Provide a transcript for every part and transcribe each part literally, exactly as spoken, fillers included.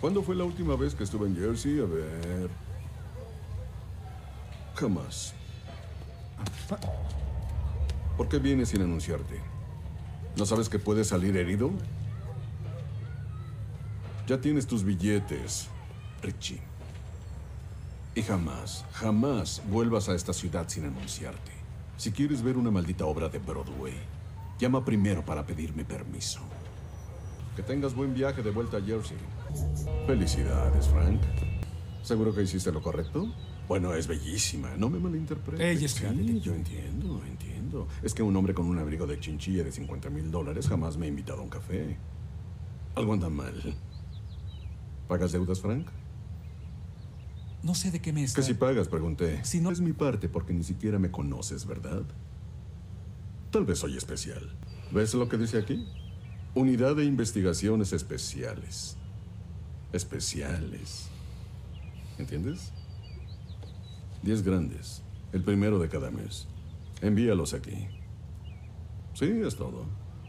¿Cuándo fue la última vez que estuve en Jersey? A ver... Jamás. ¿Por qué vienes sin anunciarte? ¿No sabes que puedes salir herido? Ya tienes tus billetes, Richie. Y jamás, jamás vuelvas a esta ciudad sin anunciarte. Si quieres ver una maldita obra de Broadway, llama primero para pedirme permiso. Que tengas buen viaje de vuelta a Jersey. Felicidades, Frank. ¿Seguro que hiciste lo correcto? Bueno, es bellísima, no me malinterpretes. Ella es sí, yo entiendo, entiendo. Es que un hombre con un abrigo de chinchilla de cincuenta mil dólares jamás me ha invitado a un café. Algo anda mal. ¿Pagas deudas, Frank? No sé de qué me está... Que si pagas, pregunté. Si no... Es mi parte porque ni siquiera me conoces, ¿verdad? Tal vez soy especial. ¿Ves lo que dice aquí? Unidad de Investigaciones Especiales. Especiales. ¿Entiendes? Diez grandes. El primero de cada mes. Envíalos aquí. Sí, es todo.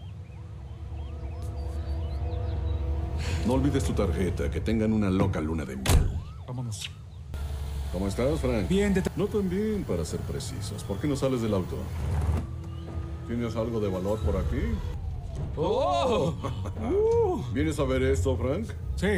No olvides tu tarjeta. Que tengan una loca luna de miel. Vámonos. ¿Cómo estás, Frank? Bien, de... No tan bien, para ser precisos. ¿Por qué no sales del auto? ¿Tienes algo de valor por aquí? ¡Oh! ¿Vienes a ver esto, Frank? Sí.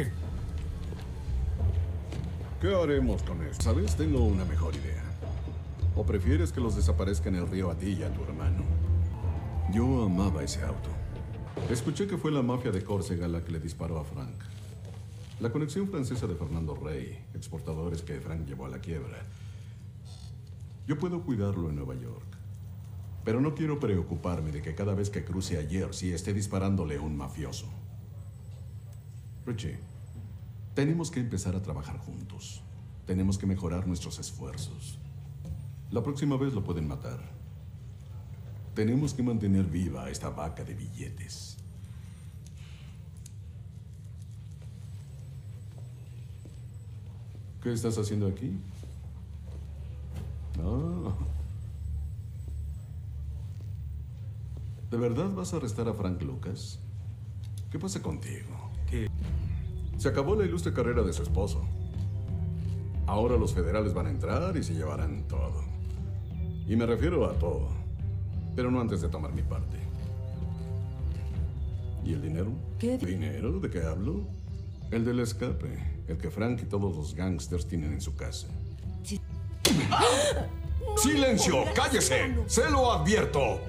¿Qué haremos con esto? ¿Sabes? Tengo una mejor idea. ¿O prefieres que los desaparezca en el río a ti y a tu hermano? Yo amaba ese auto. Escuché que fue la mafia de Córcega la que le disparó a Frank. La conexión francesa de Fernando Rey, exportadores que Frank llevó a la quiebra. Yo puedo cuidarlo en Nueva York. Pero no quiero preocuparme de que cada vez que cruce a Jersey esté disparándole a un mafioso. Richie, tenemos que empezar a trabajar juntos. Tenemos que mejorar nuestros esfuerzos. La próxima vez lo pueden matar. Tenemos que mantener viva a esta vaca de billetes. ¿Qué estás haciendo aquí? No. ¿De verdad vas a arrestar a Frank Lucas? ¿Qué pasa contigo? ¿Qué? Se acabó la ilustre carrera de su esposo. Ahora los federales van a entrar y se llevarán todo. Y me refiero a todo. Pero no antes de tomar mi parte. ¿Y el dinero? ¿Qué? ¿Dinero? ¿De qué hablo? El del escape. El que Frank y todos los gángsters tienen en su casa. Sí. ¡Silencio! ¡Cállese! ¡Se lo advierto!